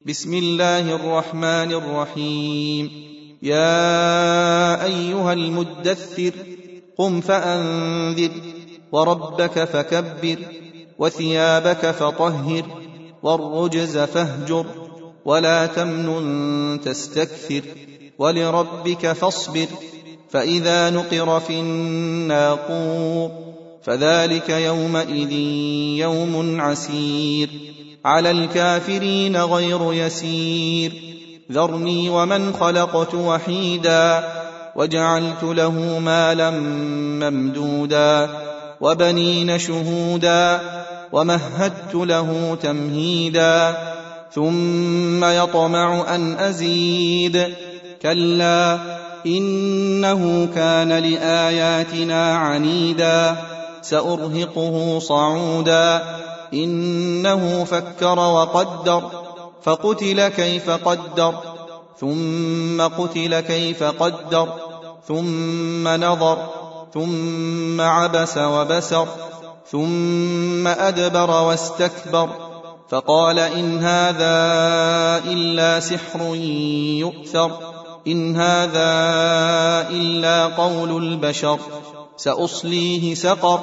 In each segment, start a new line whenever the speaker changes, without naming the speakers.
بسم الله الرحمن الرحيم. يا أيها المدثر قم فأنذر وربك فكبر وثيابك فطهر والرجز فاهجر ولا تمنن تستكثر ولربك فاصبر فإذا نقر في الناقور فذلك يومئذ يوم عسير على الكافرين غير يسير ذرني ومن خلقت وحيدا وجعلت له مالا ممدودا وبنين شهودا ومهدت له تمهيدا ثم يطمع أن أزيد كلا إنه كان لآياتنا عنيدا سأرهقه صعودا إنه فكر وقدر فقتل كيف قدر ثم قتل كيف قدر ثم نظر ثم عبس وبسر ثم أدبر واستكبر فقال إن هذا إلا سحر يؤثر إن هذا إلا قول البشر سأصليه سقر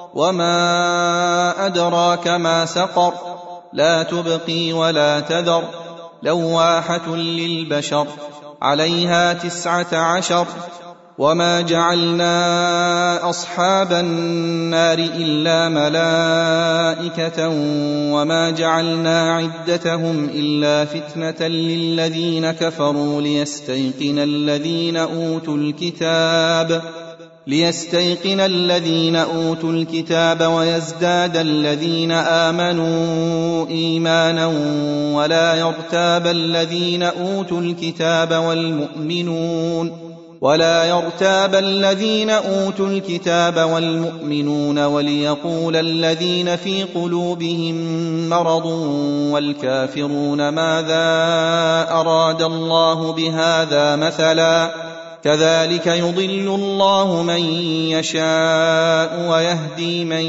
وما أدراك ما سقر لا تبقي ولا تذر لواحة للبشر عليها 19 وما جعلنا أصحاب النار إلا ملائكة وما جعلنا عدتهم إلا فتنة للذين كفروا ليستيقن الذين أوتوا الكتاب ويزداد الذين آمنوا إيمانا ولا يرتاب الذين أوتوا الكتاب والمؤمنون وليقول الذين في قلوبهم مرض والكافرون ماذا أراد الله بهذا مثلا كذلك يضل الله من يشاء ويهدي من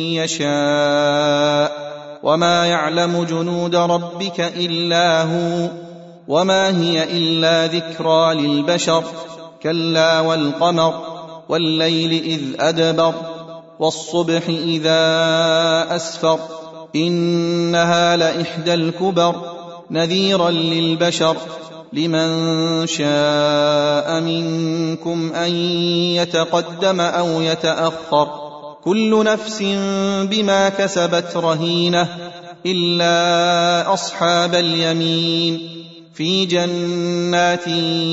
يشاء وما يعلم جنود ربك إلا هو وما هي إلا ذكرى للبشر كلا والقمر والليل إذ أدبر والصبح إذا أسفر إنها لإحدى الكبر نذيرا للبشر لمن شاء منكم أن يتقدم أو يتأخر كل نفس بما كسبت رهينة إلا أصحاب اليمين في جنات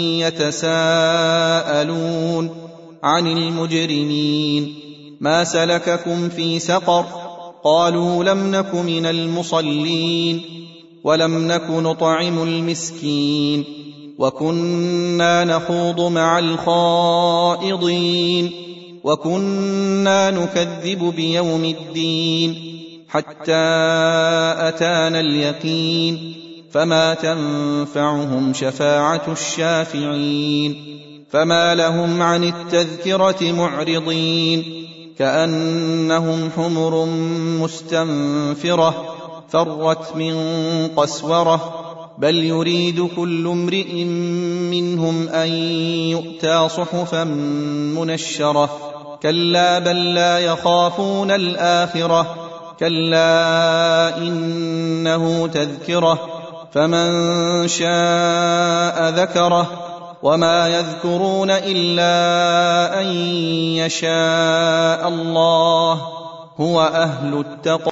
يتساءلون عن المجرمين ما سلككم في سقر قالوا لم نك من المصلين ولم نك نطعم المسكين وكنا نخوض مع الخائضين وكنا نكذب بيوم الدين حتى أتانا اليقين فما تنفعهم شفاعة الشافعين فما لهم عن التذكرة معرضين كأنهم حمر مستنفرة فرت من قسورة بل يريد كل امرئ منهم أن يؤتى صحفا منشرة كلا بل لا يخافون الآخرة كلا إنه تذكرة فمن شاء ذكره وما يذكرون إلا أن يشاء الله هو أهل التقوى